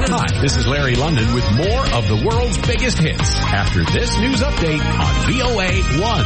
Hi, this is Larry London with more of the world's biggest hits after this news update on VOA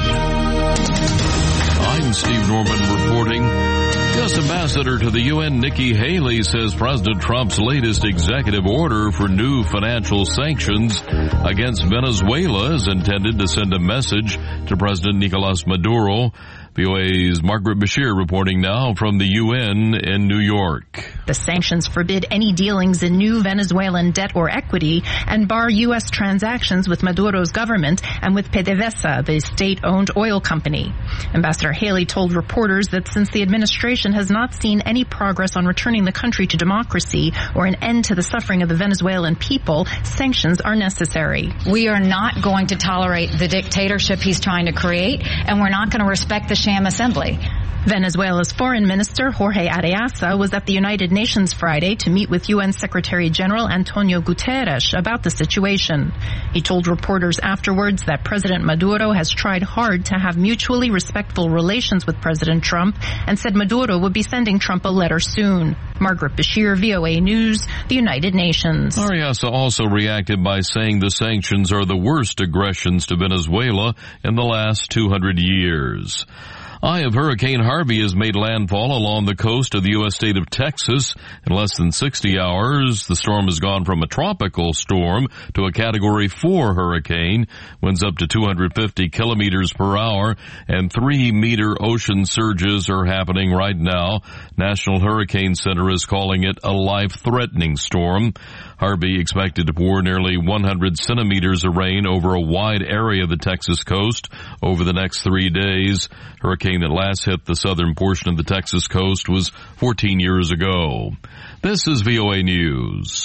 1. I'm Steve Norman reporting. U.S. Ambassador to the UN, Nikki Haley, says President Trump's latest executive order for new financial sanctions against Venezuela is intended to send a message to President Nicolas Maduro. VOA's Margaret Bashir reporting now from the UN in New York. The sanctions forbid any dealings in new Venezuelan debt or equity and bar U.S. transactions with Maduro's government and with PDVSA, the state-owned oil company. Ambassador Haley told reporters that since the administration has not seen any progress on returning the country to democracy or an end to the suffering of the Venezuelan people, sanctions are necessary. We are not going to tolerate the dictatorship he's trying to create, and we're not going to respect the sham assembly. Venezuela's foreign minister, Jorge Arreaza, was at the United Nations Friday to meet with UN Secretary General Antonio Guterres about the situation. He told reporters afterwards that President Maduro has tried hard to have mutually respectful relations with President Trump and said Maduro would be sending Trump a letter soon. Margaret Bashir, VOA News, the United Nations. Arreaza also reacted by saying the sanctions are the worst aggressions to Venezuela in the last 200 years. Eye of Hurricane Harvey has made landfall along the coast of the U.S. state of Texas. In less than 60 hours, the storm has gone from a tropical storm to a Category 4 hurricane. Winds up to 250 kilometers per hour, and 3-meter ocean surges are happening right now. National Hurricane Center is calling it a life-threatening storm. Harvey expected to pour nearly 100 centimeters of rain over a wide area of the Texas coast over the next 3 days. Hurricane that last hit the southern portion of the Texas coast was 14 years ago. This is VOA News.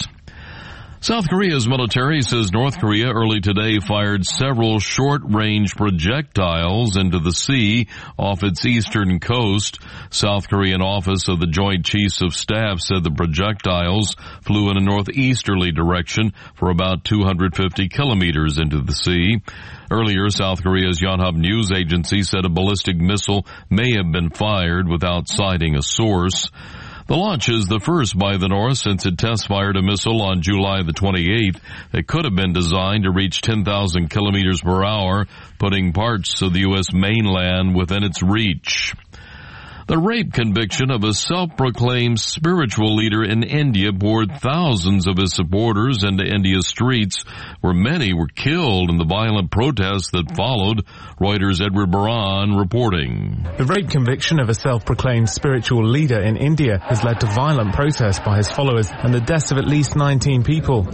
South Korea's military says North Korea early today fired several short-range projectiles into the sea off its eastern coast. South Korean Office of the Joint Chiefs of Staff said the projectiles flew in a northeasterly direction for about 250 kilometers into the sea. Earlier, South Korea's Yonhap News Agency said a ballistic missile may have been fired without citing a source. The launch is the first by the North since it test-fired a missile on July the 28th that could have been designed to reach 10,000 kilometers per hour, putting parts of the U.S. mainland within its reach. The rape conviction of a self-proclaimed spiritual leader in India poured thousands of his supporters into India's streets, where many were killed in the violent protests that followed. Reuters' Edward Baran reporting. The rape conviction of a self-proclaimed spiritual leader in India has led to violent protests by his followers and the deaths of at least 19 people.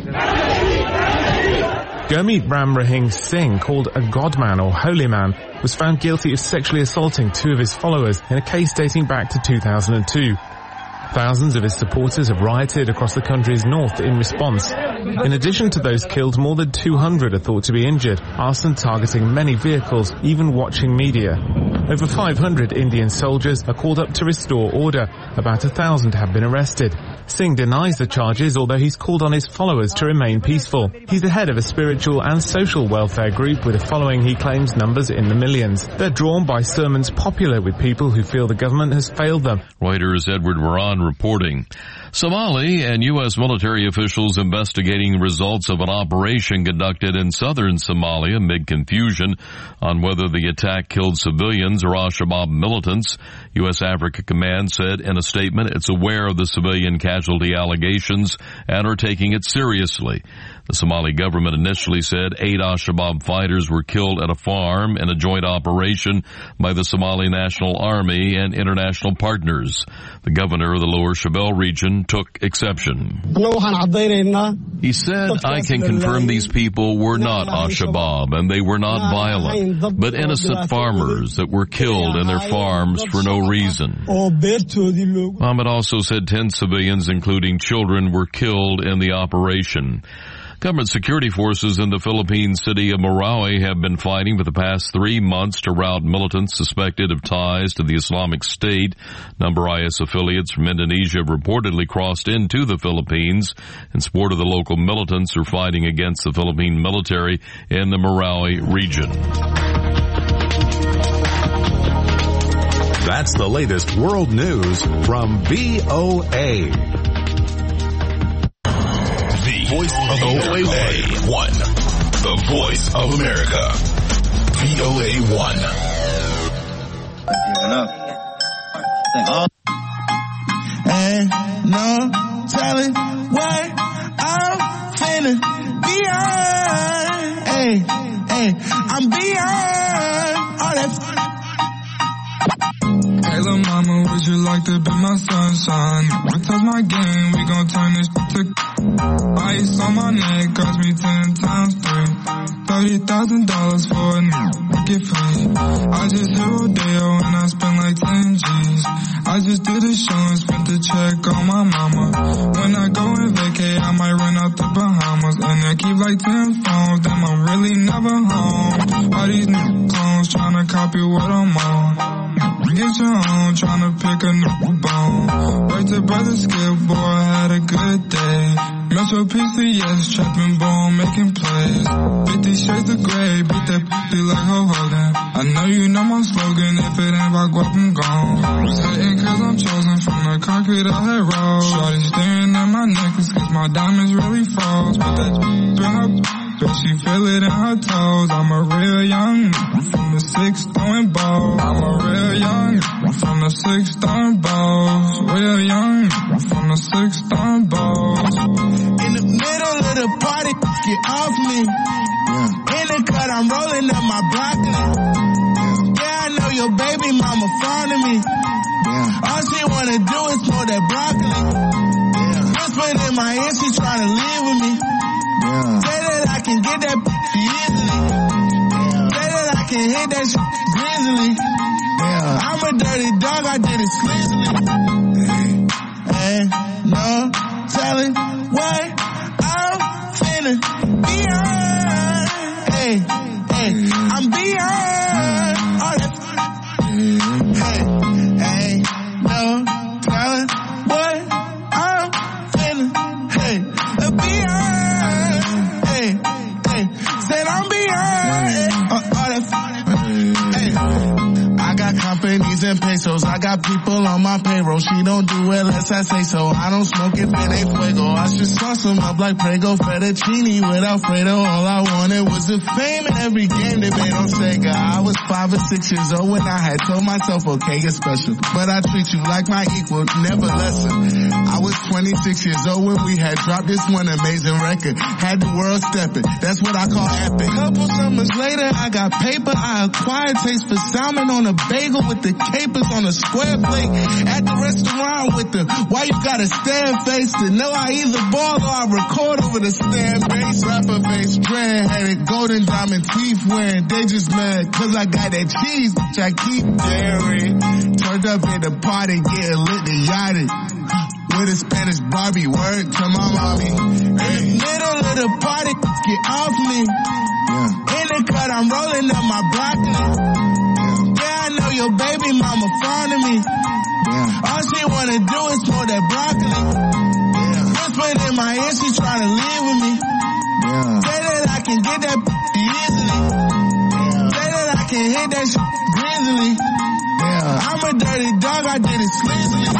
Gurmeet Ram Rahing Singh, called a godman or holy man, was found guilty of sexually assaulting 2 of his followers in a case dating back to 2002. Thousands of his supporters have rioted across the country's north in response. In addition to those killed, more than 200 are thought to be injured, arson targeting many vehicles, even watching media. Over 500 Indian soldiers are called up to restore order. About 1,000 have been arrested. Singh denies the charges, although he's called on his followers to remain peaceful. He's the head of a spiritual and social welfare group with a following he claims numbers in the millions. They're drawn by sermons popular with people who feel the government has failed them. Reuters' Edward Moran reporting. Somali and U.S. military officials investigating the results of an operation conducted in southern Somalia amid confusion on whether the attack killed civilians or al-Shabaab militants. U.S. Africa Command said in a statement it's aware of the civilian casualty allegations and are taking it seriously. The Somali government initially said 8 al-Shabaab fighters were killed at a farm in a joint operation by the Somali National Army and international partners. The governor of the Lower Shabelle region took exception. He said, I can confirm these people were not al-Shabaab and they were not violent, but innocent farmers that were killed in their farms for no reason. Mohammed also said 10 civilians, including children, were killed in the operation. Government security forces in the Philippine city of Marawi have been fighting for the past 3 months to rout militants suspected of ties to the Islamic State. Number IS affiliates from Indonesia have reportedly crossed into the Philippines in support of the local militants who are fighting against the Philippine military in the Marawi region. That's the latest world news from VOA. voice of VOA1. The voice of America. VOA1. Ain't no telling what I'm finna beyond. Hey, I'm beyond all that. Hey, little mama, would you like to be my sunshine? We touch my game, we gon' turn this to ice on my neck, cost me 10 times 3. $30,000 for a get free. I just hit Rodeo and I spent like 10 G's. I just did a show and spent the check on my mama. When I go and vacay, I might run out to Bahamas. And I keep like 10 phones, damn, I'm really never home. All these new clones tryna copy what I'm on. Get your own, tryna pick a new bone. Right to brother Skip, boy, I had a good day. Metro PCS, trapping bone, making plays. 50 shades of gray, beat that p***y like Ho Hogan. I know you know my slogan, if it ain't about guap, I'm gone. Sitting cause I'm chosen from the concrete I had rolled. Shorty staring at my necklace cause my diamonds really froze. But that in her but she feel it in her toes. I'm a real young from the 6 throwing balls. I'm a real young from the 6 throwing balls. Real young from the 6 throwing balls. In the middle of the party, get off me. In the cut, I'm rolling up my broccoli. Yeah, I know your baby mama fond of me. All she wanna do is pour that broccoli. Whisper in my ear, she tryna live with me. Say that I can get that easily. Say that I can hit that shit greasily. I'm a dirty dog, I did it sleazily. Ain't no telling what I'm finna beyond. I'm beyond all that. Ain't no telling what I'm finna beyond. Said I'm beyond all that. I got companies and pesos. I got people on my payroll. She don't do it unless I say so. I don't smoke if it ain't fuego. I should sauce them up like Prego fettuccine with Alfredo. All I wanted was the fame in every game they made on Sega. I was 5 or 6 years old when I had told myself, okay, you're special, but I treat you like my equal, never lesser. I was 26 years old when we had dropped this one amazing record. Had the world stepping. That's what I call epic. Couple summers later, I got paper. I acquired taste for salmon on a bagel with the capers on a square plate. At the restaurant with the why you gotta stare face to know I either ball or I record over the stand base. Rapper face, dread-headed, golden diamond teeth wearing. They just mad cause I got that cheese which I keep daring. Turned up at the party, getting lit and yachted. With a Spanish Barbie, word to my mommy. In the middle of the party, get off me. In the cut, I'm rolling up my broccoli. Yeah, I know your baby mama fond of me. All she wanna do is pour that broccoli. Whisper in my ear, she tryna live with me. Say that I can get that easily. Say that I can hit that shit greasily. I'm a dirty dog, I did it sleazily.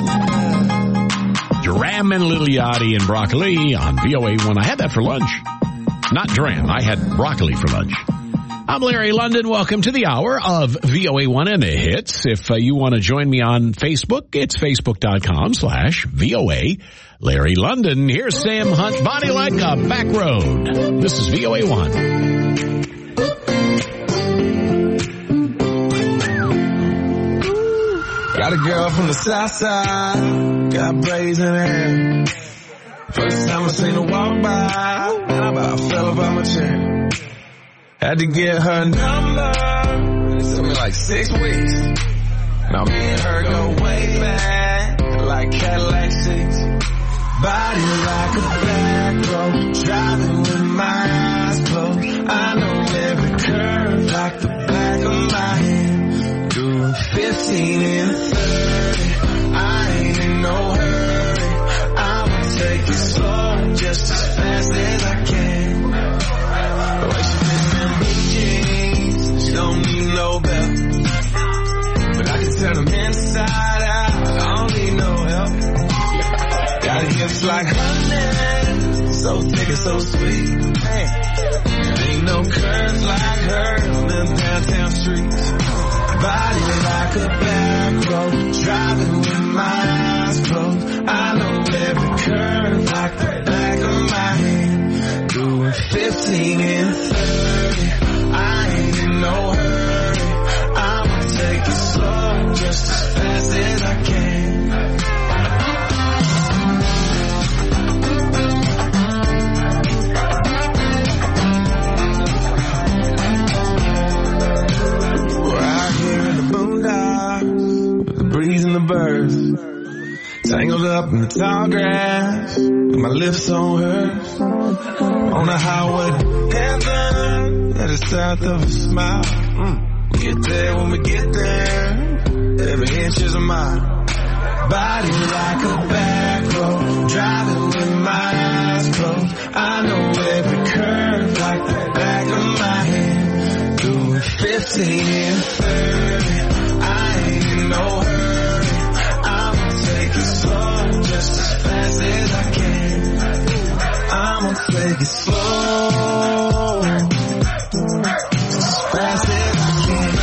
Dram and Lil Yachty and broccoli on VOA1. I had that for lunch. Not dram. I had broccoli for lunch. I'm Larry London. Welcome to the hour of VOA1 and the Hits. If you want to join me on Facebook, it's facebook.com/VOA Larry London. Here's Sam Hunt, Body Like a Back Road. This is VOA1. Got a girl from the south side, got braids in her hair. First time I seen her walk by, and I about fell about my chair. Had to get her number, it took me like 6 weeks. Now me and her go way back, like Cadillac seats. Body like a back road, driving with my eyes closed. I know every curve like the back of my hand. Doing 15 and 30, I ain't in no hurry. I'ma take it slow, just as fast as I can. The way she fits in blue jeans, she don't need no belt. But I can turn them inside out, I don't need no help. Got hips like honey, so so thick and so sweet. Ain't no curves like her on them downtown streets. Body like a back road, driving with my eyes closed. I know every curve like the back of my hand. Doing 15 and 30, I ain't in no hurry. I'ma take it slow, just as fast as I can. Breeze and the birds, tangled up in the tall grass, with my lips on hers, on the highway to heaven, at the south of a smile. We get there when we get there, every inch is a mile. Body like a back road, driving with my eyes closed. I know every curve like the back of my hand. Doing 15 and 30, I ain't in no hurry. Take it slow, just as fast as I can. I'ma take it slow, just as fast as I can.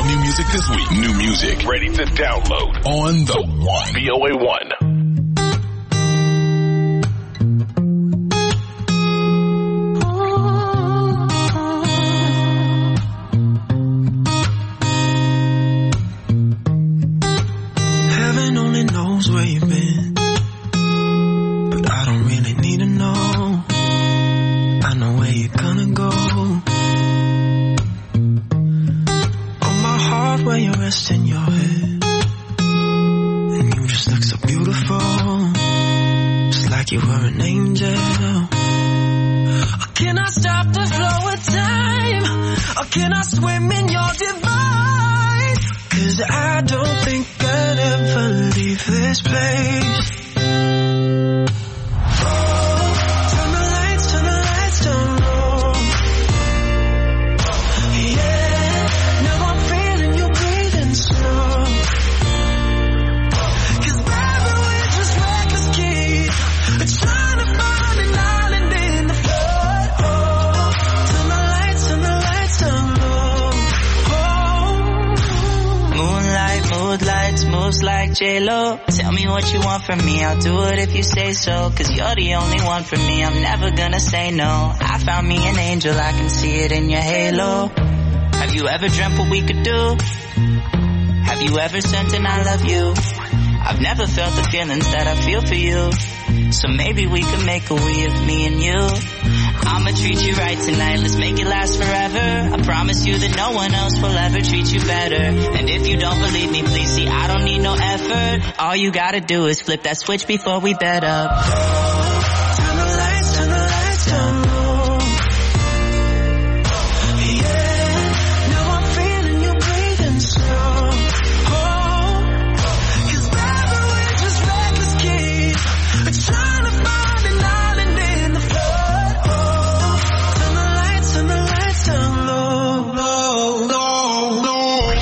new music this week. New music ready to download on the One. VOA 1. Heaven only knows where you've been, but I don't really need to know. I know where you're gonna go. On my heart where you're resting your head, and you just look so beautiful, just like you were an angel. Or can I stop the flow of time? Or can I swim in your divine? 'Cause I don't think I'd ever leave this place. Turn the lights down low. Yeah, now I'm feeling you breathing slow. 'Cause baby, we're just reckless kids, trying to find an island in the flood. Oh, turn the lights down low. Moonlights, moves like J-Lo. Tell me what you want from me, I'll do it if you say so. 'Cause you're the only one for me, I'm never gonna say no. I found me an angel, I can see it in your halo. Have you ever dreamt what we could do? Have you ever sent an I love you? I've never felt the feelings that I feel for you. So maybe we could make a we of me and you. I'ma treat you right tonight, let's make it last forever. I promise you that no one else will ever treat you better. And if you don't believe me, please see, I don't need no effort. All you gotta do is flip that switch before we bed up. Turn the lights down low. Yeah, now I'm feeling you breathing slow. Oh, 'cause baby, we're just reckless kids, trying to find an island in the flood. Oh, turn the lights down low, low, low, low.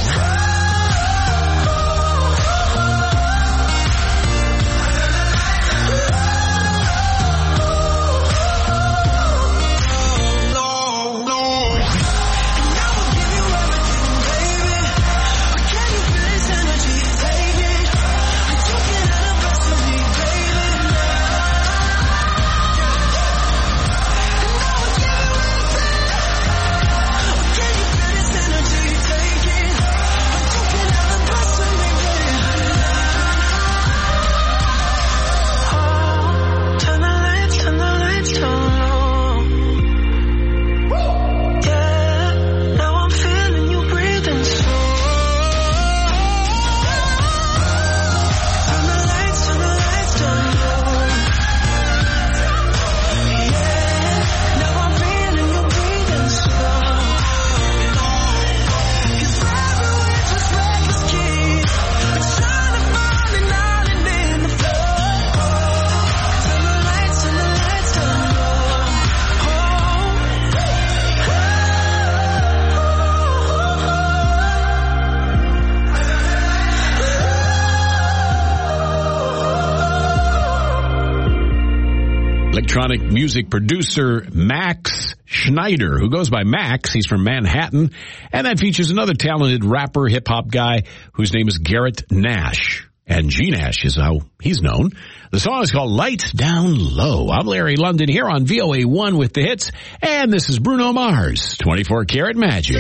Electronic music producer Max Schneider, who goes by Max. He's from Manhattan. And that features another talented rapper, hip-hop guy whose name is Garrett Nash. And G Nash is how he's known. The song is called Lights Down Low. I'm Larry London here on VOA 1 with the hits. And this is Bruno Mars, 24 Karat Magic.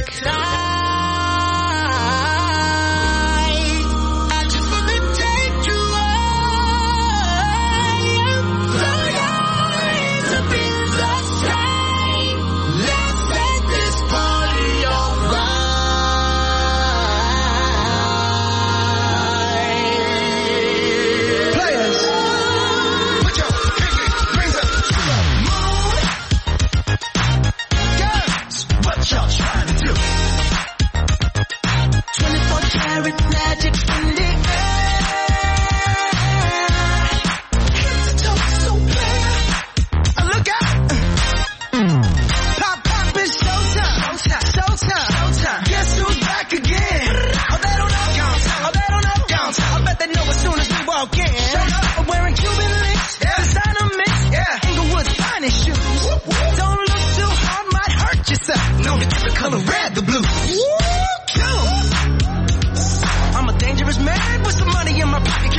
Known to keep the color red, the blue. Woo!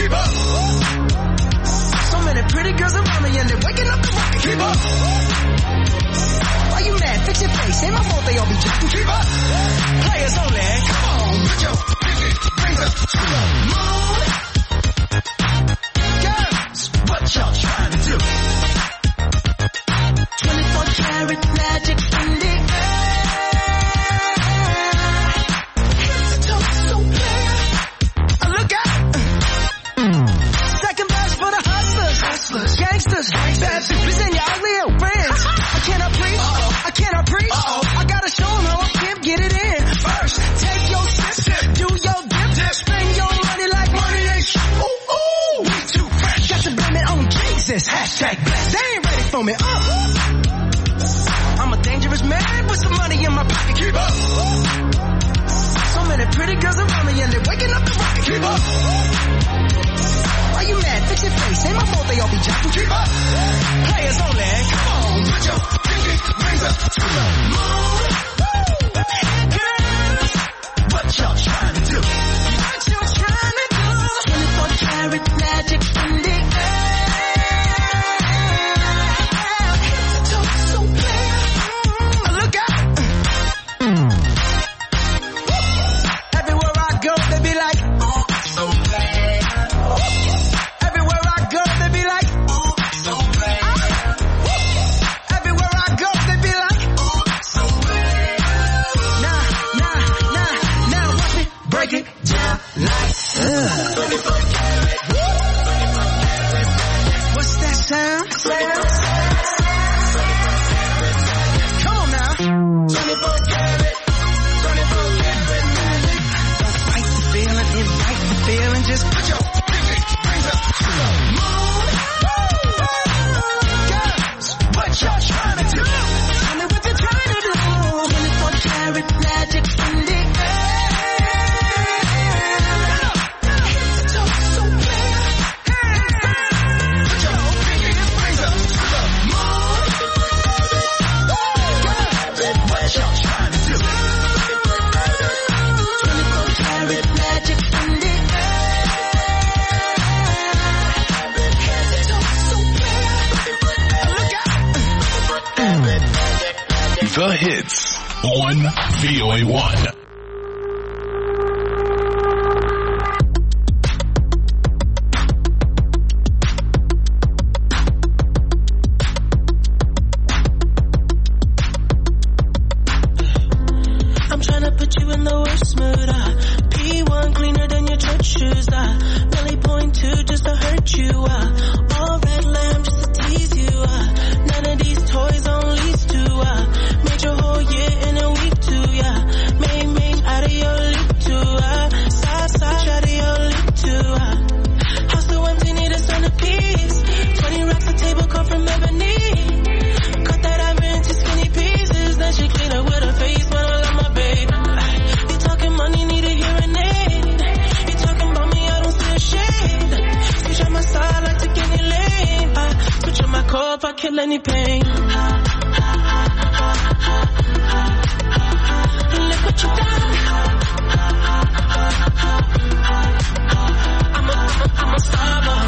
Keep up. So many pretty girls around me and they're waking up the rocket. Keep up. Why you mad? Fix your face. Ain't my fault they all be jacking. Keep up. Players only. Come on, put your pinky rings up to the moon. Girls, what y'all trying to do? 24 karat magic in the air. Head to toe, so clear. Look out. Second verse for the hustlers, gangsters, bad bitches, and your ugly old friends. I cannot preach. I cannot preach. I gotta show them how I pimp get it in. First, take your sip, do your dip, spend your money like money ain't shit. Ooh, ooh, we too fresh. Got to blame it on Jesus. Hashtag blessed. They ain't ready for me. I'm a dangerous man with some money in my pocket. Keep up. So many pretty girls around me and they're waking up the rocket. Keep up. Why you mad? Fix your face. Ain't my fault they all be jacking. Keep up. Players only. Come on, put your pinky rings up to the moon. Girls, what y'all trying to do? What y'all trying to do? 24 karat magic in the air. Head to toe, so clear. Look out. Everywhere I go, they be like, oh, so bad. Everywhere I go, they be like, oh, so bad. Everywhere I go, they be like, oh, so bad. Now, watch me break it down like, 24 karat. What's that sound? Come on now. 24 karat. 24 karat magic. Don't fight the feeling, invite the feeling. Just put your pinky rings up to the moon. Girls, what y'all trying to do? Tell me what you're trying to do. 24 karat magic in the air. Head to toe, so clear. Put your pinky rings up to the moon. Girls, what y'all trying to do? 24 karat magic in the air. Head to toe, so clear. Look out. The hits on VOA1. I'm tryna put you in the worst mood. P1 cleaner than your church shoes. Really point two just to hurt you. All red lamb just to tease you. None of these toys on lease to. Made your whole year in a week too. Made out of your league too. Side out of your league too. House so empty, need a centerpiece. 20 racks a table come from ebony. Cut that iron into skinny pieces. Then she clean up with her face, but I love my baby. You talking money, need a hearing aid. You talking about me, I don't see a shade. Switch on my side, I take any lane. Switch on my core if I kill any pain. Look what you done. I'm a star boy.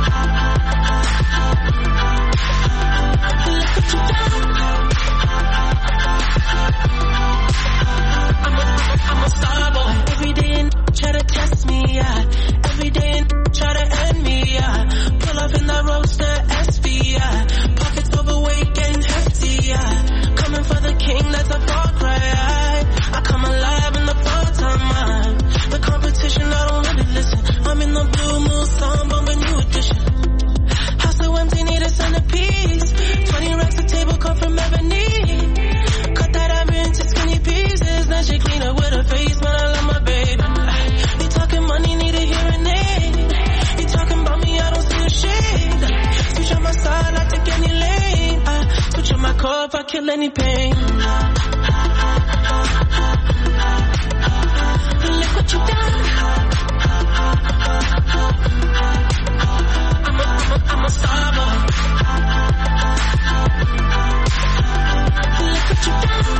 Look what you done. I'm a star boy. Every day and try to test me, Every day and try to end me, Pull up in the roadster SV, Pockets overweight, getting hefty, Coming for the king, that's a far cry. I come alive in the part-time. The competition, I don't really listen. I'm in the blue moon song, bumping new edition. House so empty, need a centerpiece. 20 racks a table come from ebony. Cut that iron into skinny pieces. Then she clean up with her face, but I love my baby. You talking money, need a hearing aid. You talking about me, I don't see a shade. Switch on my side, I take any lane. Switch on my core if I kill any pain. Look what you done. I'm a star boy. Look what you done.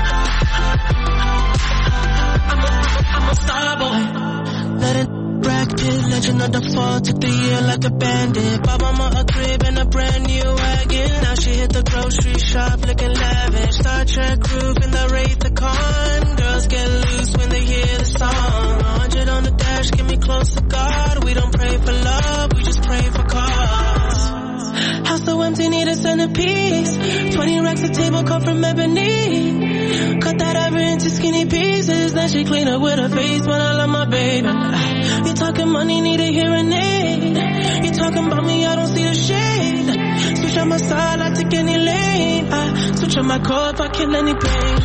I'm a star boy. Let it brag pit, legend of the fall, took the year like a bandit. Bought mama a crib and a brand new wagon. Now she hit the grocery shop looking lavish. Star Trek roof in the Wraith the Con. Girls get loose when they hear the song. 100 on the dash, get me close to God. We don't pray for love, we just pray for cause. House so empty, need a centerpiece. 20 racks of table cut from ebony. Cut that ever into skinny pieces. Then she clean up with her face, but I love my baby. You talking money, need a hearing aid. You talking about me, I don't see the shade. Switch on my side, I take any lane. I switch on my core if I kill any pain.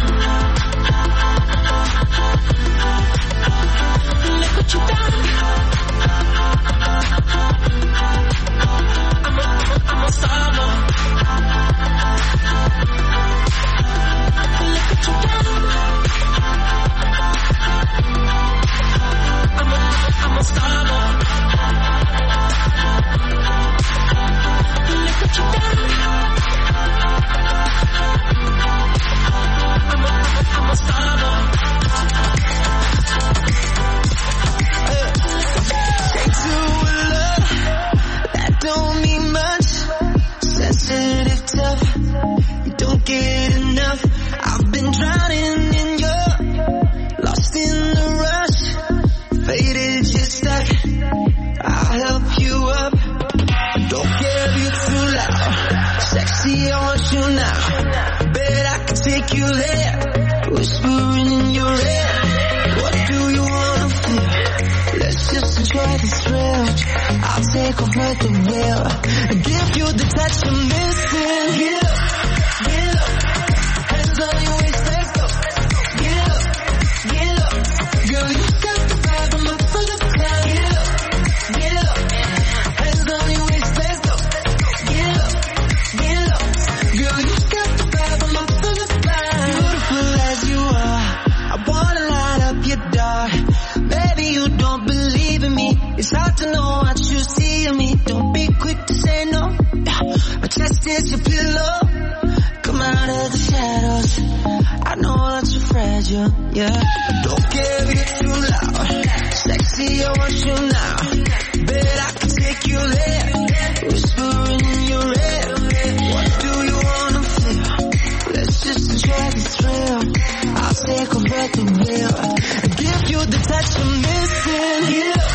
Look what you done. I'm a star boy. Look what you done. I'm a star boy. Look what you done. I'm a star boy. Take to a love that don't mean much. Sensitive, tough, you don't get enough. I've been drowning in your, lost in the rush. Faded, you're stuck, I'll help you up. Don't care if you're too loud. Sexy, I want you now. Bet I can take you there. Whispering in your ear. What do you wanna feel? Let's just enjoy the thrill. I'll take over the wheel and give you the touch you're missing. Get up, hands on your waist, let's go. Get up, girl, you got the vibe, I'm up for the climb. Get up, hands on your waist, let's go. Get up, girl, you got the vibe, I'm up for the climb. Beautiful as you are, I wanna light up your dark. Maybe you don't believe in me, it's hard to know what you see in me. Don't be quick to say no. My chest is your pillow. Come out of the shadows. I know that you're fragile, yeah. Don't care if you're too loud. Sexy, I want you now. Bet I can take you there. Whispering in your ear. What do you wanna feel? Let's just enjoy the thrill. I'll take over the wheel and give you the touch you're missing. Get up,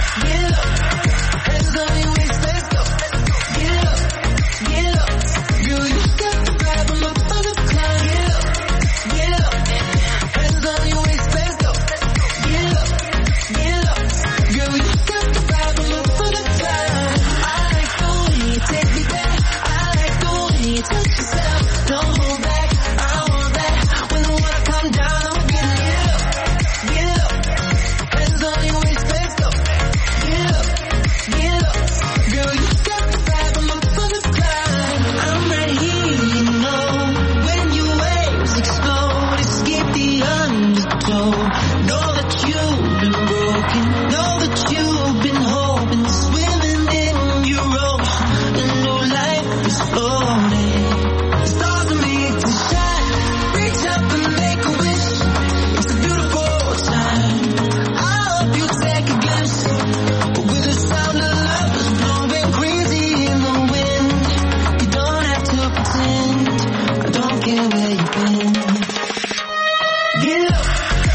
hands on your waist, let's go. Get up, girl, you got the vibe, I'm up for the climb. Get up, hands on your waist, let's go. Get up, girl, you got the vibe, I'm up for the climb. I like the way you take me back. I like the way you touch yourself. Don't hold back, I want that. When the water come down, I'ma get up, hands on your waist, let's go. Get up, girl, you got the vibe, I'm up for the climb. I'm right here, you know. When your waves explode, escape the undertow. Know that you've been broken, know that you've been hoping, swimming in your ocean, and no life is floating. The stars are made to shine, reach up and make a wish. It's a beautiful time, I hope you take a glimpse. With the sound of love is blowing crazy in the wind. You don't have to pretend, I don't care where you've been. Get up,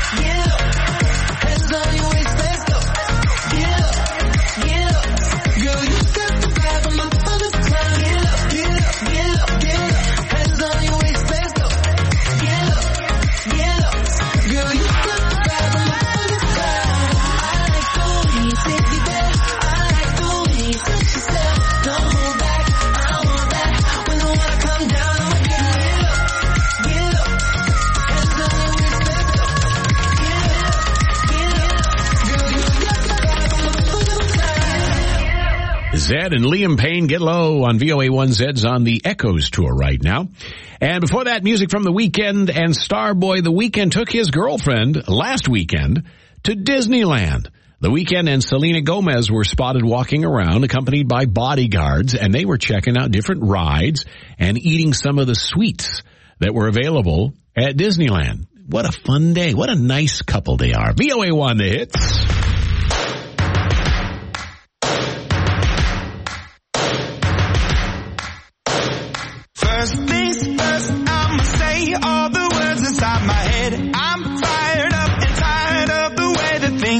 hands on your waist, let's go. Get up, girl, you got the vibe, I'm up for the climb. Get up, hands on your waist, let's go. Get up, girl, you got the vibe, I'm up for the climb. I like the way you take me back. I like the way you touch yourself. Don't hold back, I want that. When the water come down, I'ma get up, hands on your waist, let's go. Get up, girl, you got the vibe, I'm up for the climb. Zed and Liam Payne, Get Low on VOA1. Zed's on the Echoes tour right now. And before that, music from The Weeknd and Starboy. The Weeknd took his girlfriend last weekend to Disneyland. The Weeknd and Selena Gomez were spotted walking around accompanied by bodyguards, and they were checking out different rides and eating some of the sweets that were available at Disneyland. What a fun day. What a nice couple they are. VOA1, the hits.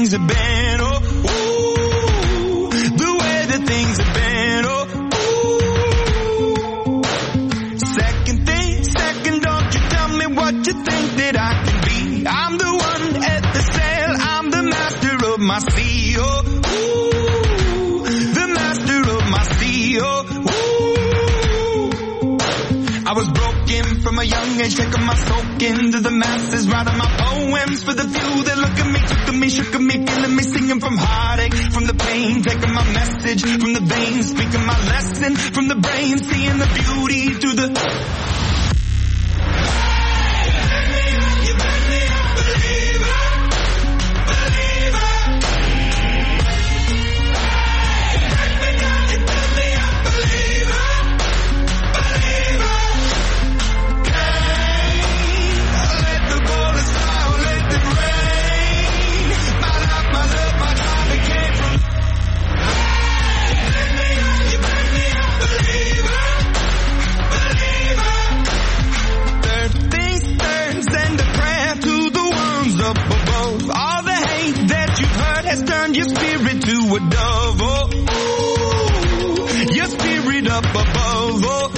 things have been, oh, ooh, the way that things have been, oh, ooh. Second, don't you tell me what you think that I can be. I'm the one at the sail, I'm the master of my sea, oh, ooh, the master of my sea, oh, ooh. I was broken from a young age, taking my soak into the masses, writing my poems for the few that look at me, took at me, shook at me, feeling me, singing from heartache, from the pain, taking my message from the veins, speaking my lesson from the brain, seeing the beauty through the... has turned your spirit to a dove, oh, ooh, your spirit up above, oh,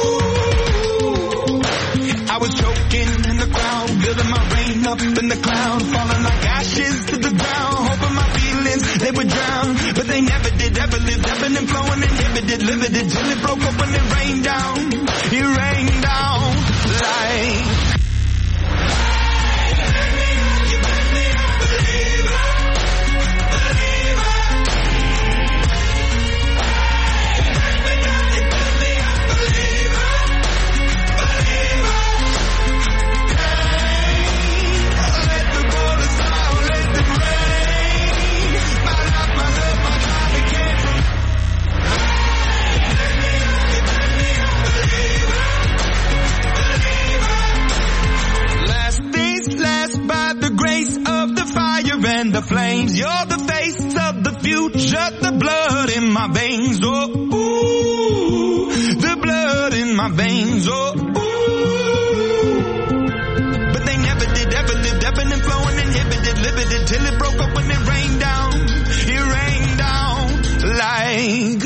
ooh. I was choking in the crowd, building my rain up in the cloud, falling like ashes to the ground, hoping my feelings, they would drown, but they never did, ever lived, ebbing and flowing, inhibited, limited, till it broke up when it rained down, like... And the flames, you're the face of the future, the blood in my veins, oh, ooh, the blood in my veins, oh, ooh. But they never did, ever lived, ebbing and flowing, inhibited, limited, till it broke up when it rained down like...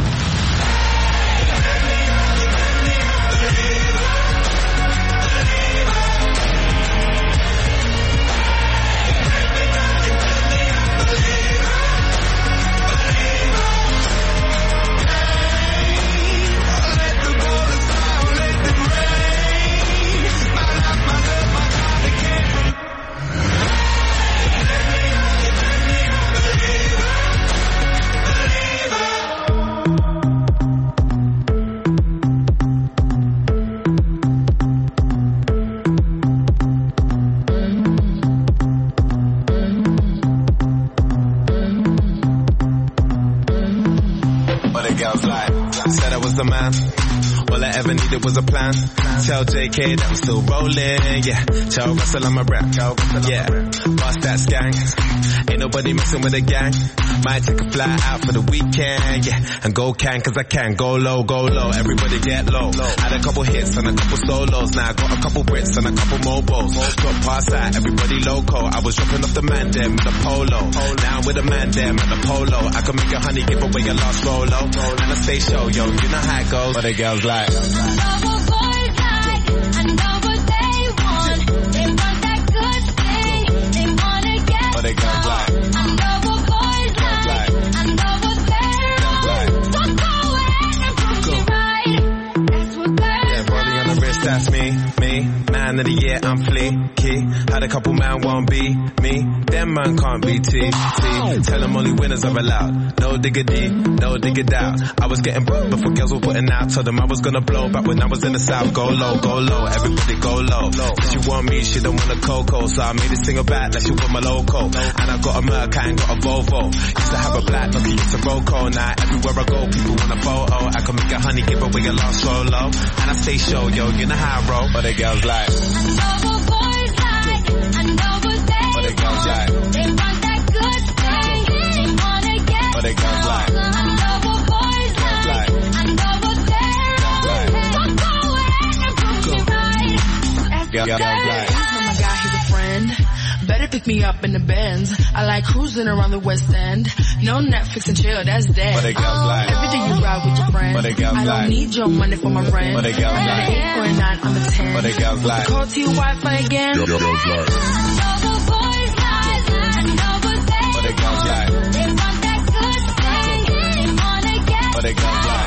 The man, all I ever needed was a plan. Tell JK that I'm still rolling, yeah. Tell Russell I'm a rap, yeah. Bust that skank, ain't nobody messing with a gang. Might take a fly out for the weekend, yeah. And go cause I can, go low, everybody get low. Had a couple hits and a couple solos, now I got a couple Brits and a couple mobiles. Got past that, everybody loco. I was dropping off the man them with a polo. Now I'm with a man them at the polo. I can make a honey give away a lost Rolo. And I stay show, yo, you know how it goes. What the girls like. I know what boys like, I know what they want. They want that good thing, they wanna get what the girls like. I know what boys like, I know what they're on. So go ahead and prove me right. That's what girls like. Rolling on the wrist, that's me. Man of the year, I'm fleeky. Had a couple man won't be me. Them man can't be T. Tell them only winners are allowed. No diggity, no dig it out. I was getting booked before girls were putting out. Told them I was gonna blow back when I was in the south. Go low, everybody go low. If she want me, she don't want a Coco. So I made this single back that she want my loco. And I got a Merc, I ain't got a Volvo. Used to have a black, lucky it's a Roco. Now everywhere I go, people want a photo. I can make a honey, give away a lost Rolo. And I stay show, yo, you know how I roll. But the girls like. I know what boys like, I know what they want. Like. They want that good thing, they wanna get what they got like. I know what boys like, I know what they're on. So go ahead and prove me right. That's what girls like. Oh my God, he's a friend. Better pick pick me up in the Benz. I like cruising around the West End. No Netflix and chill, that's dead. But it goes like every day you ride with your friends. But it goes I don't need your money for my rent. But it goes I got like 8 or a 9 on the 10. But it goes like call to your Wi-Fi again. But it goes like But it goes like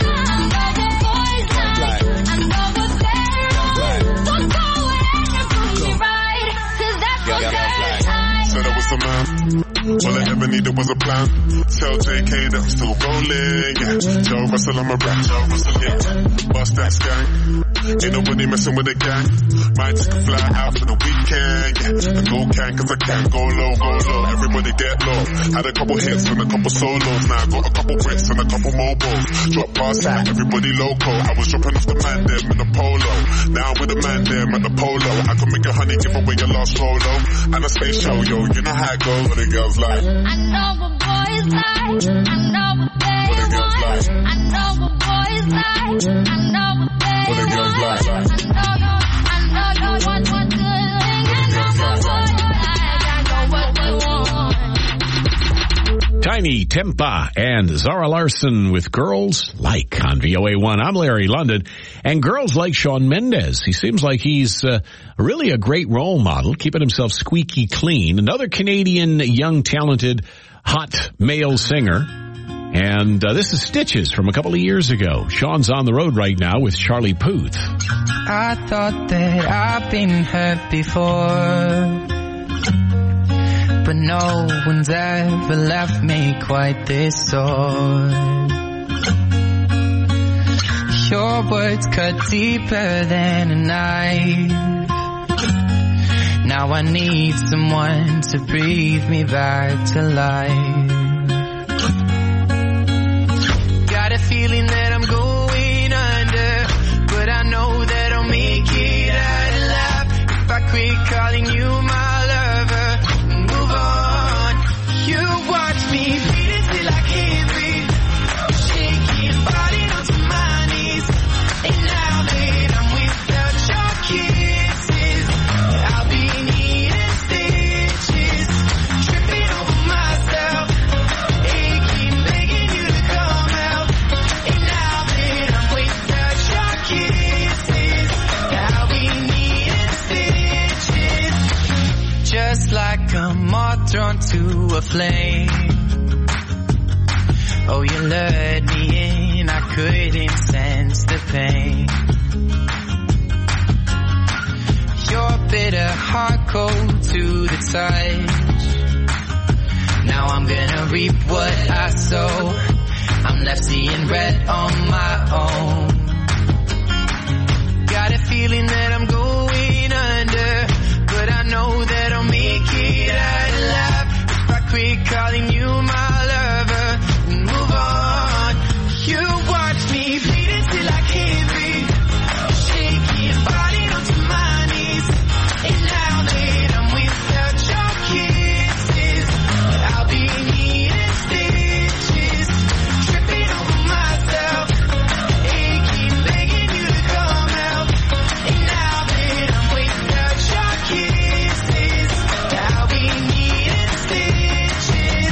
Said I was a man. All I ever needed was a plan. Tell JK that I'm still rolling, yeah. Joe Russell, I'm a rap. Joe Russell, yeah. Bust that gang. Ain't nobody messing with the gang. Might take a fly out for the weekend, yeah. And go can, cause I can. Go low, go low. Everybody get low. Had a couple hits and a couple solos. Now I got a couple Brits and a couple mobiles. Drop past that, everybody loco. I was dropping off the man them in the polo. Now I'm with the man them at the polo. I can make a honey give away your last solo. And I say show, yo, you know how it goes. What it goes like. I know what boys like. I know what they want. I know what boys like. I know what they what it goes like. I know you want one good thing. I know what boys like. I know what they want. Tiny Tempa and Zara Larsson with Girls Like on VOA1. I'm Larry London. And girls like Shawn Mendes. He seems like he's really a great role model, keeping himself squeaky clean. Another Canadian young, talented, hot male singer. And this is Stitches from a couple of years ago. Shawn's on the road right now with Charlie Puth. I thought that I've been hurt before, but no one's ever left me quite this sore. Your words cut deeper than a knife. Now I need someone to breathe me back to life. Got a feeling that I'm going under, but I know that I'll make it out alive if I quit calling you my lover and move on. You watch me bleed till I can't breathe, shaking, falling onto my knees. And now that I'm without your kisses, I'll be needing stitches, tripping over myself, aching, begging you to come out. And now that I'm without your kisses, I'll be needing stitches, just like a moth drawn to a flame. Oh, you lured me in, I couldn't sense the pain. Your bitter heart cold to the touch. Now I'm gonna reap what I sow. I'm left seeing red on my own. Got a feeling that I'm going under, but I know that I'll make it out alive if I quit calling you my lover and move on. You watch me bleed until I can't breathe, shaking, falling onto my knees. And now that I'm without your kisses, I'll be needing stitches, tripping over myself, aching, begging you to come out. And now that I'm without your kisses, I'll be needing stitches.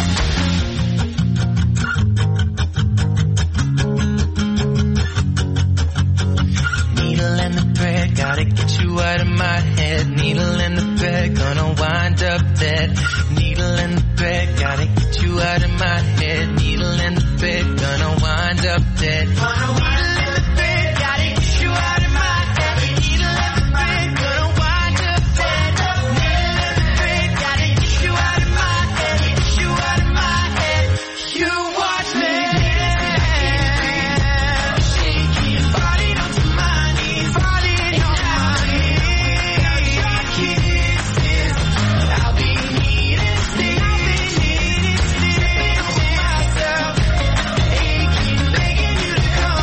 Needle and the thread, gotta get you out of my head. Needle and the thread, gonna wind up dead. Needle and the thread, gotta get you out of my head. Needle and the thread, gonna wind up dead. Needle and the thread, gotta get you out of my head. Needle and the thread, gonna wind up dead. Needle and the thread, gotta get you out of my head. Get you out of my head. You watch me. Shaking, falling onto my knees. Falling on my knees. Your kisses, I'll be needing stitches, tripping over myself, aching, begging you to come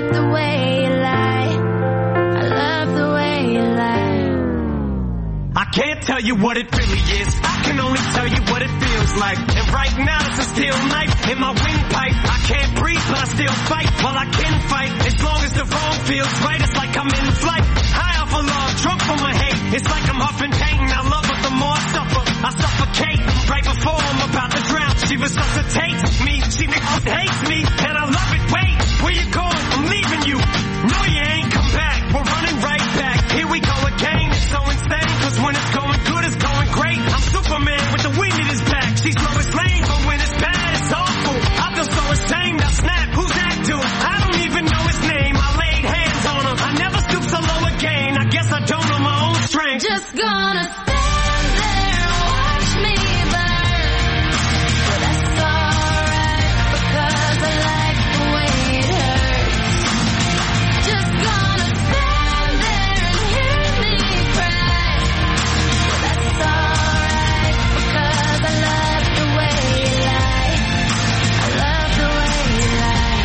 love the way you lie. I love the way you lie. I can't tell you what it really is. I can only tell you what it feels like. And right now it's a steel knife in my windpipe. I can't breathe, but I still fight. Well, I can fight as long as the wrong feels right. It's like I'm in flight, high off of love, drunk from my hate. It's like I'm huffing pain. I love her the more I suffer. I suffocate right before I'm about to drown. She resuscitates me. She hates me, and I love it. Wait, where you going? I'm leaving you. No, you ain't come back. We're running right back. Here we go again. It's so insane, cause when it's going good, it's going great. I'm Superman with the wind in his back. She's Lois Lane, but when it's bad, it's awful. I feel so ashamed. I snap. Who's that dude? I don't even know his name. I laid hands on him. I never stoop so low again. I guess I don't know my own strength. Just gonna stand there and watch me burn. But that's alright, because I like the way it hurts. Just gonna stand there and hear me cry. But that's alright, because I love the way you lie. I love the way you lie.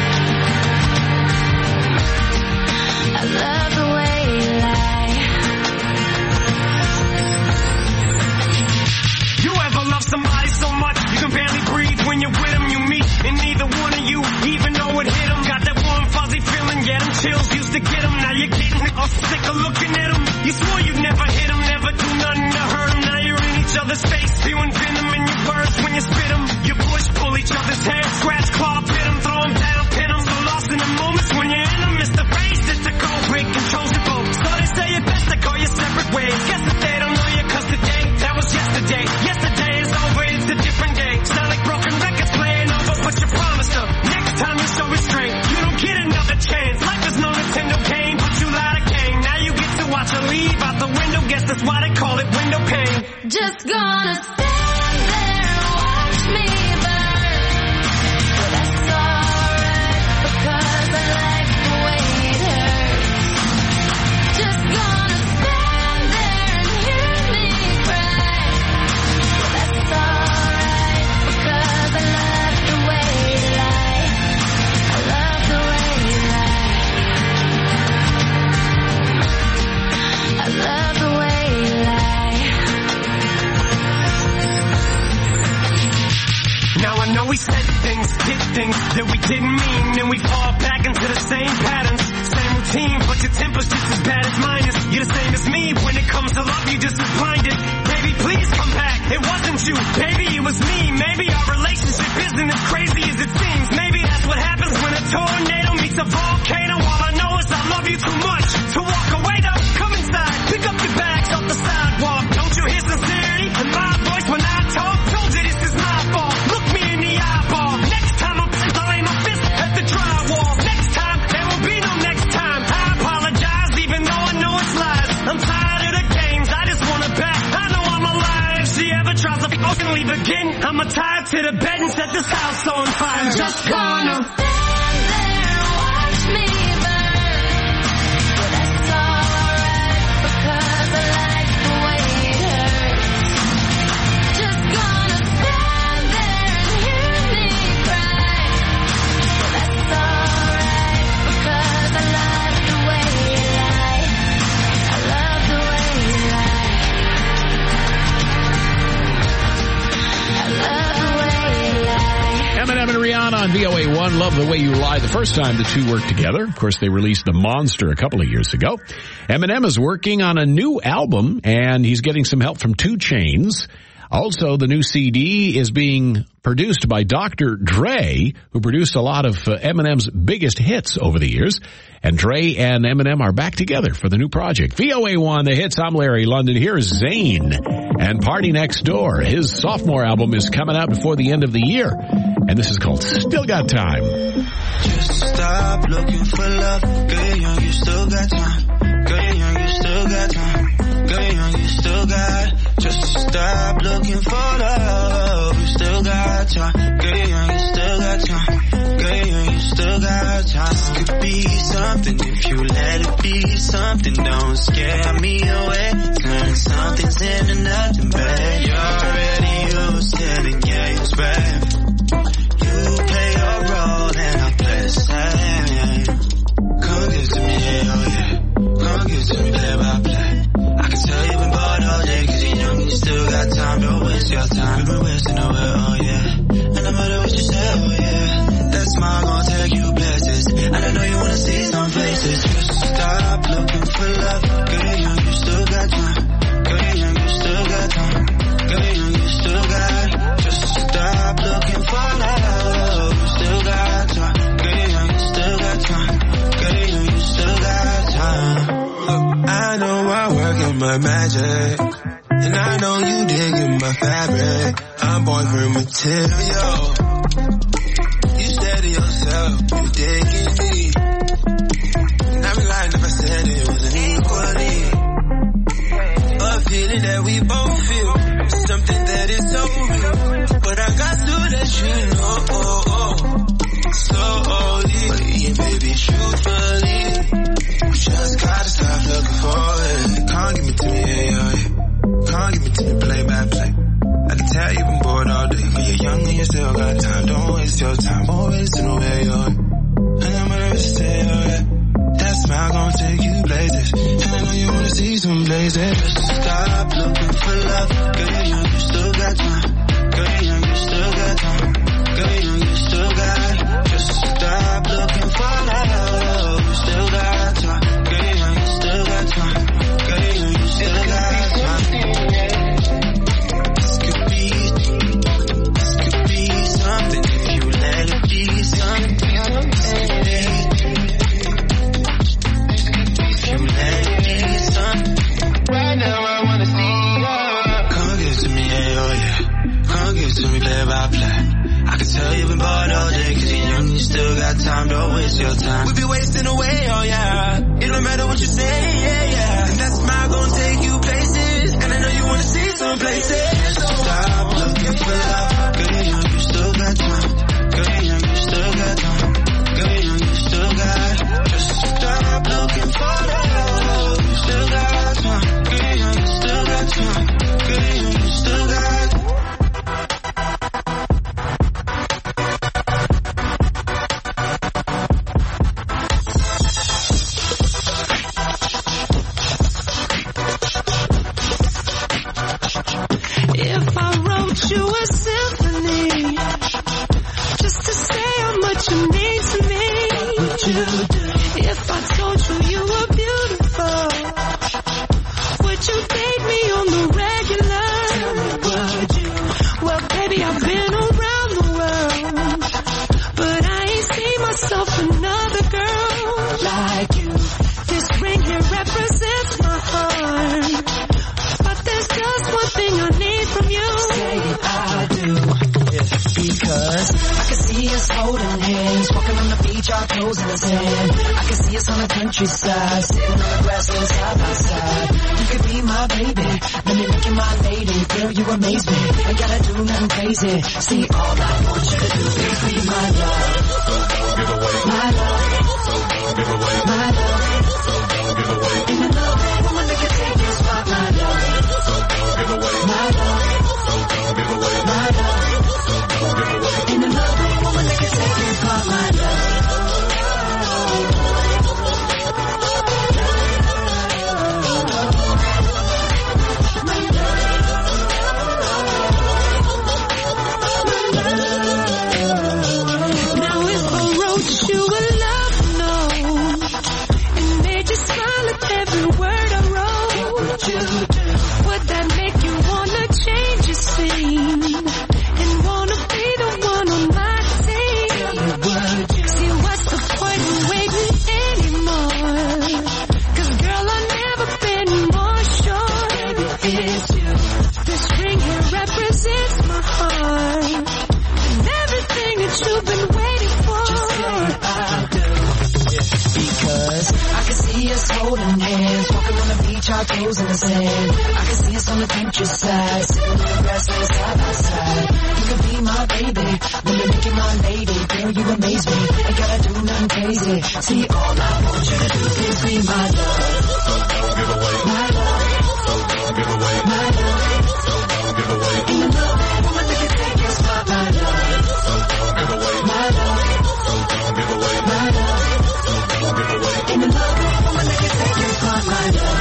I love the way you lie. You ever love somebody so much you can barely breathe when you're with them? You meet and neither one of you even know it hit them. Got that warm fuzzy feeling, yeah, them chills used to get them. Now you're getting sick of looking at them. You swore you'd never hit them, never do nothing to hurt them. Now you're in each other's face, spewing venom in your words when you spit them. You push, pull each other's hair, scratch, claw, pit them, throw them down, pin them. So lost in the moments when you're in them, it's the face, it's the cold break, controls the boat. So they say it best to go your separate ways. Guess that they don't know you, cause today, that was yesterday. Yesterday is over, it's a different day. Sound like broken records playing over, but you promised her next time you show restraint, you don't get another chance. Life is no Nintendo game, but you lied again. Now you get to watch her leave out the window. Guess that's why they call it window pane. Just gonna stand there and watch me burn. But that's alright, because I like the way it hurts. Just gonna stand there and hear me cry. But that's alright, because I love the way you lie. I love the way you lie. I love the way you lie. Now I know we said things, did things that we didn't mean, and we fall back into the same patterns, same routine, but your temper's just as bad as mine is. You're the same as me, when it comes to love, you're just as blinded. Baby, please come back, it wasn't you, baby, it was me. Maybe our relationship isn't as crazy as it seems. Maybe that's what happens when a tornado meets a volcano. All I know is I love you too much to walk away though. Come inside, pick up your bags off the sidewalk. Don't you hear sincerity in my voice when I talk? Told you this is my fault. Look me in the eyeball. Next time I'll aim my fist at the drywall. Next time, there will be no next time. I apologize even though I know it's lies. I'm tired of the games, I just want her back. I know I'm alive. If she ever tries to fucking leave again, I'ma tie her to the bed and set this house on fire. Just gonna stand there and watch me burn. But that's alright, because I like the way it hurts. Just gonna stand there and hear me cry. But that's alright, because I love the way you lie. I love the way you lie. I love the way you lie. Eminem and Rihanna on VOA1, Love the Way You Lie. The first time the two worked together. Of course, they released The Monster a couple of years ago. Eminem is working on a new album, and he's getting some help from 2 Chainz. Also, the new CD is being produced by Dr. Dre, who produced a lot of Eminem's biggest hits over the years. And Dre and Eminem are back together for the new project. VOA1, The Hits. I'm Larry London. Here's Zayn and Party Next Door. His sophomore album is coming out before the end of the year. And this is called Still Got Time. Just stop looking for love. Girl, young, you still got time. Girl, young, you still got time. Girl, young, you still got. Just stop looking for love. You still got time. Girl, young, you still got time. Girl, young, you still got time. This could be something if you let it be something. Don't scare me away. Learn something's into nothing, babe. You're already used to the games, babe. You play your role and I play the same. my magic. And I know you digging my fabric. I'm boyfriend material. You said to yourself, you digging me. And I'd be lying if I said it wasn't equally. A feeling that we both feel, something that is so real. But I got to let you know, slowly, yeah, baby, truthfully, you just gotta stop looking for it. Can't give me to me, yeah. Can't give me to me, play by play. I can tell you've been bored all day, but you're young and you still got time. Don't waste your time, always to know where you're at. And I'm gonna stay, yeah. That smile gon' take you places. And I know you wanna see some blazes. Just stop looking for love. Girl, you're young, you still got time. Girl, you're young, you still got time. Girl, you're young, you still got. Just stop looking for love. You still got time. Girl, you're young, you still got time. Girl, you're young, you still got time. This could be something if you let it be something. Right now I wanna see you. Come give it to me, yeah, oh yeah. Come give it to me, play by play. I can tell you've been bored all day, cause you're young, you still got time, don't waste your time. We be wasting away, oh yeah. It don't matter what you say, yeah, yeah. And that smile gon' take you places, and I know you wanna see some places. So stop looking for love. Girl, you're young, you still got time. Girl, you're young, you still got time. Girl, you're young, you still got. Just stop looking for love. You still got time. Girl, you're young, you still got time. Girl, you're young, you still got. If I wrote you a symphony, just to say how much you mean to me, would you do? If I told you you were beautiful, would you date me on the regular? Would you? Well, baby, I've been around the world, but I ain't seen myself another girl like you. This ring here represents my heart, but there's just one thing I need from you. Say I do. Because I can see us holding hands, walking on the beach, our toes in the sand. I can see us on the countryside, sitting on the grassland side by side. You could be my baby, let me make you my lady. Girl, you amaze me, ain't gotta do nothing crazy. See, all I want you to do is be my love. So don't give away my love. So don't give away my love. So don't give away. In the love, woman that can take your spot, my love. So don't give away my love. So don't give away my love. So don't give away. In the love, woman that can take your spot, my love. Now if I wrote you a love note and made you smile at every word I wrote, would that make you wanna change your scene and wanna be the one on my team? See, what's the point in waiting anymore? Cause girl, I've never been more sure it's you. This ring here represents my heart and everything that you've been waiting for. Just say I do. Because I can see us holding hands, walking on the beach, our toes in the sand. I can see us on the countryside, sitting on the grassland side by side. You could be my baby, let me make you my lady. Girl, you amaze me, ain't gotta do nothing crazy. See, all I want you to do is be my love. So don't give away my love. So don't give away my love. So don't give away. In the love, woman that can take your spot, my love. So don't give away my love. So don't give away my love. So don't give away. In the love, woman that can take your spot, my love.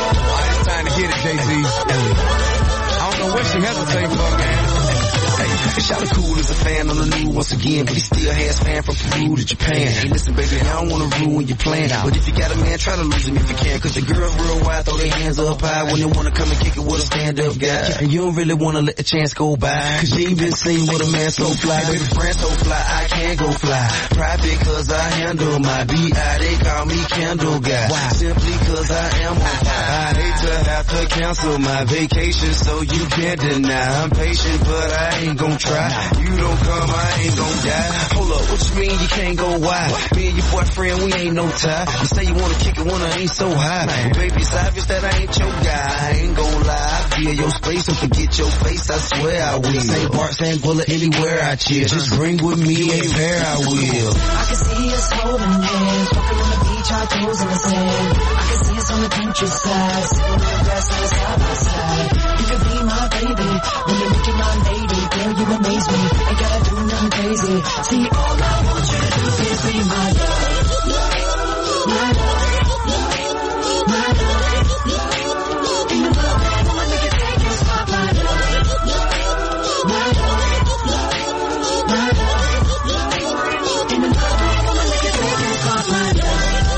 Jay-Z. I don't know what she hesitating for, man. Shout out cool as a fan on the news once again, but he still has fan from Peru to Japan. Hey, listen, baby, I don't wanna ruin your plan, but if you got a man, try to lose him if you can, cause the girls real wide, throw their hands up high when they wanna come and kick it with a stand-up guy. And you don't really wanna let the chance go by, cause you ain't been seen with a man so fly. Baby, friend so fly, I can't go fly. Private cause I handle my B.I. They call me Candle Guy. Why? Simply cause I am on fire. I hate to have to cancel my vacation, so you can't deny. I'm patient, but I ain't gon' try. You don't come, I ain't gon' die. Hold up, what you mean you can't go wide? Me and your boyfriend, we ain't no tie. You say you wanna kick it when I ain't so high. But baby, it's obvious that I ain't your guy. I ain't gon' lie. I feel your space and forget your face, I swear I will. St. Bart, St. Bullet, anywhere I chill. Just bring with me a pair, I will. I can see us holding hands, walking on the beach, our toes in the sand. I can see us on the countryside, sitting on the grass on the side by side. You can be my baby, when you make you my lady. Girl, you amaze me, ain't gotta do nothing crazy. See, all I want you to do is be my love. My love, my love. In the club, I'ma make you take your spot, my love. My love, my love. In the club, I'ma make you take your spot, my love.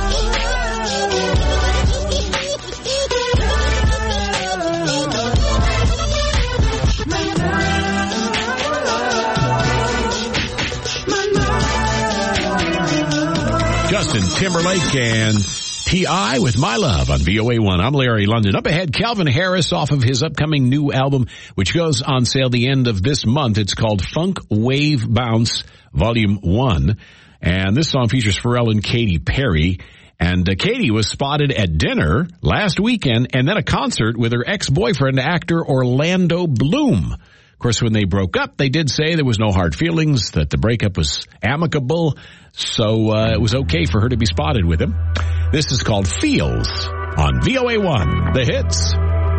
Justin Timberlake and T.I. with My Love on VOA1. I'm Larry London. Up ahead, Calvin Harris off of his upcoming new album, which goes on sale the end of this month. It's called Funk Wave Bounce Volume 1. And this song features Pharrell and Katy Perry. And Katy was spotted at dinner last weekend and then a concert with her ex-boyfriend, actor Orlando Bloom. Of course, when they broke up, they did say there was no hard feelings, that the breakup was amicable, so it was okay for her to be spotted with him. This is called Feels on VOA1, The Hits.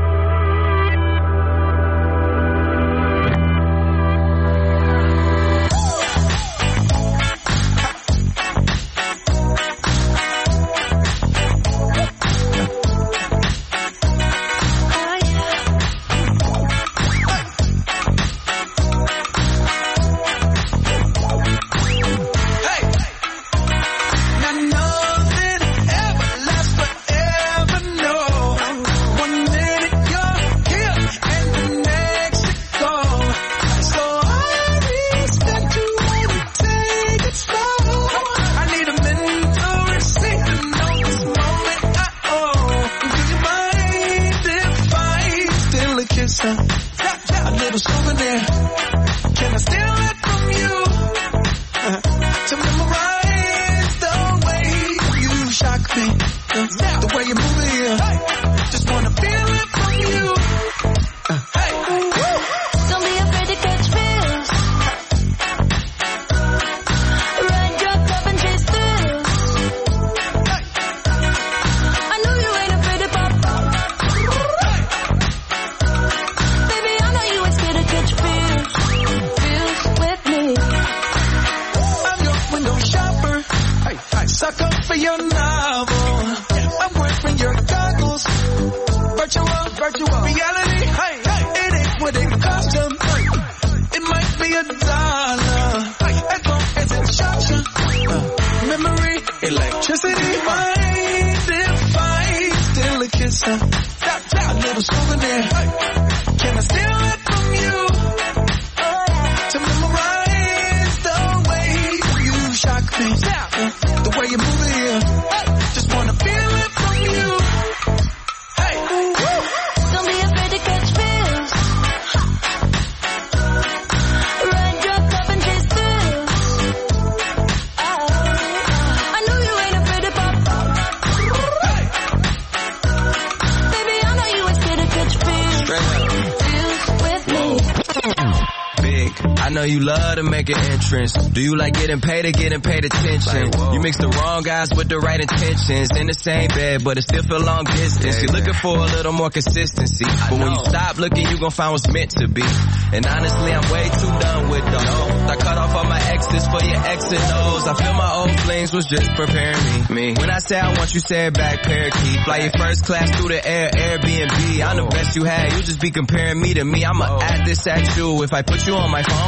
You love to make an entrance. Do you like getting paid or getting paid attention? You mix the wrong guys with the right intentions. In the same bed, but it still feel long distance. You're looking for a little more consistency. But when you stop looking, you gon' find what's meant to be. And honestly, I'm way too done with those. I cut off all my exes for your X and O's. I feel my old flings was just preparing me. When I say I want you, say it back, parakeet. Fly your first class through the air, Airbnb. I'm the best you had. You just be comparing me to me. I'ma add this at you. If I put you on my phone,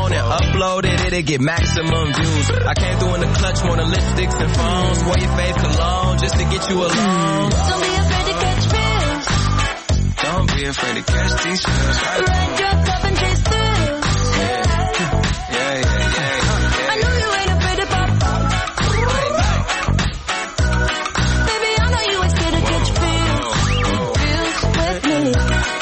phone and upload it, it'll get maximum views. I came through in the clutch, more than lipsticks and phones. Wore your fave cologne just to get you alone. Don't be afraid to catch feels. Don't be afraid to catch these feels. Ride your cup and chase thrills. Yeah. I know you ain't afraid to pop. Baby, I know you ain't scared to catch feels. Feels with me.